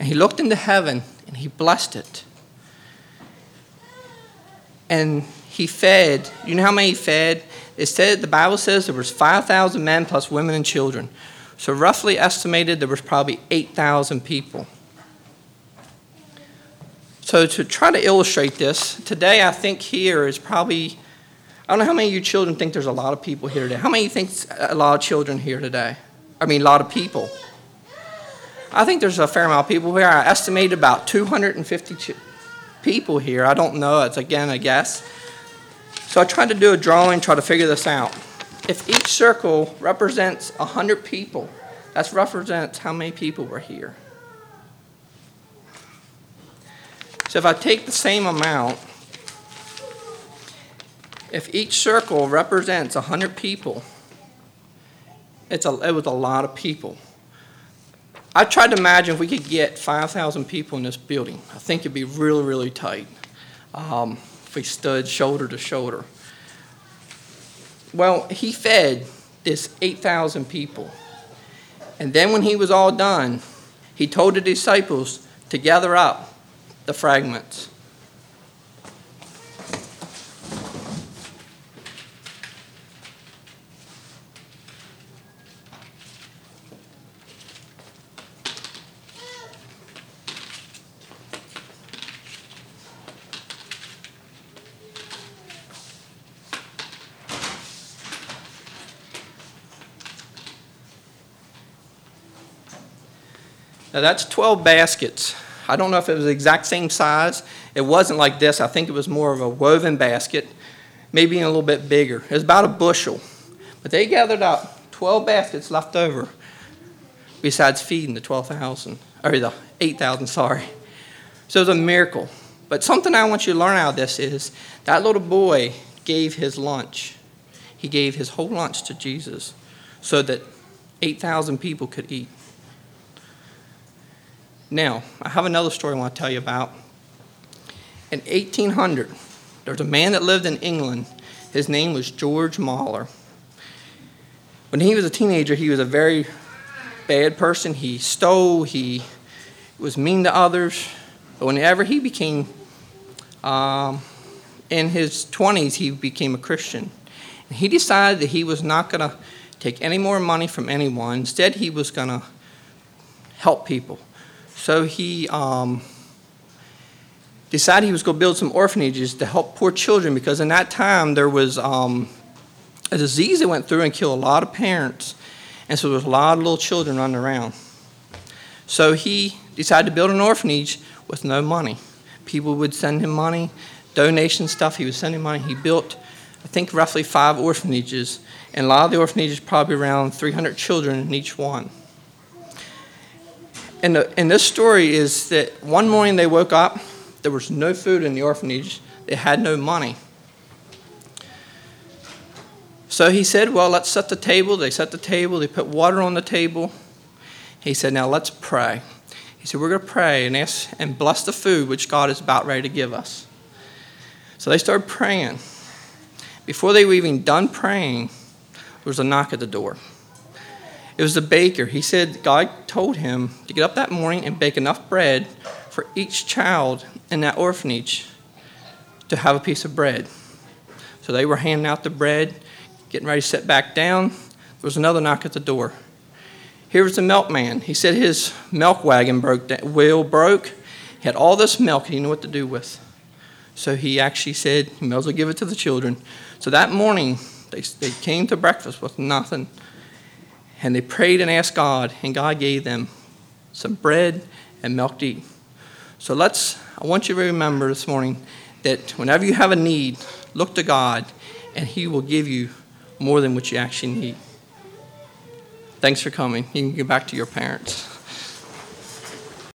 And he looked into heaven and he blessed it. And he fed. You know how many he fed? The Bible says there was 5,000 men plus women and children. So roughly estimated there was probably 8,000 people. So to try to illustrate this, today I think here is probably, I don't know how many of you children think there's a lot of people here today. How many of you think a lot of children here today? A lot of people. I think there's a fair amount of people here. I estimate about 250 people here. I don't know. It's, again, a guess. So I tried to do a drawing, try to figure this out. If each circle represents 100 people, that represents how many people were here. So if I take the same amount, if each circle represents 100 people, it was a lot of people. I tried to imagine if we could get 5,000 people in this building. I think it'd be really, really tight if we stood shoulder to shoulder. Well, he fed this 8,000 people. And then when he was all done, he told the disciples to gather up the fragments. Now that's 12 baskets. I don't know if it was the exact same size. It wasn't like this. I think it was more of a woven basket, maybe a little bit bigger. It was about a bushel. But they gathered up 12 baskets left over, besides feeding the 12,000, or the 8,000, sorry. So it was a miracle. But something I want you to learn out of this is that little boy gave his lunch. He gave his whole lunch to Jesus so that 8,000 people could eat. Now, I have another story I want to tell you about. In 1800, there was a man that lived in England. His name was George Mahler. When he was a teenager, he was a very bad person. He stole, he was mean to others. But whenever he became, in his 20s, he became a Christian. And he decided that he was not going to take any more money from anyone. Instead, he was going to help people. So he decided he was going to build some orphanages to help poor children, because in that time there was a disease that went through and killed a lot of parents, and so there was a lot of little children running around. So he decided to build an orphanage with no money. People would send him money, donation stuff. He was sending money. He built, I think, roughly 5 orphanages, and a lot of the orphanages, probably around 300 children in each one. And this story is that one morning they woke up, there was no food in the orphanage, they had no money. So he said, well, let's set the table. They set the table, they put water on the table. He said, now let's pray. He said, we're going to pray and ask and bless the food which God is about ready to give us. So they started praying. Before they were even done praying, there was a knock at the door. It was the baker. He said God told him to get up that morning and bake enough bread for each child in that orphanage to have a piece of bread. So they were handing out the bread, getting ready to sit back down. There was another knock at the door. Here was the milkman. He said his milk wagon wheel broke. He had all this milk he didn't know what to do with. So he actually said, you may as well give it to the children. So that morning, they came to breakfast with nothing. And they prayed and asked God, and God gave them some bread and milk to eat. So I want you to remember this morning that whenever you have a need, look to God, and He will give you more than what you actually need. Thanks for coming. You can go back to your parents.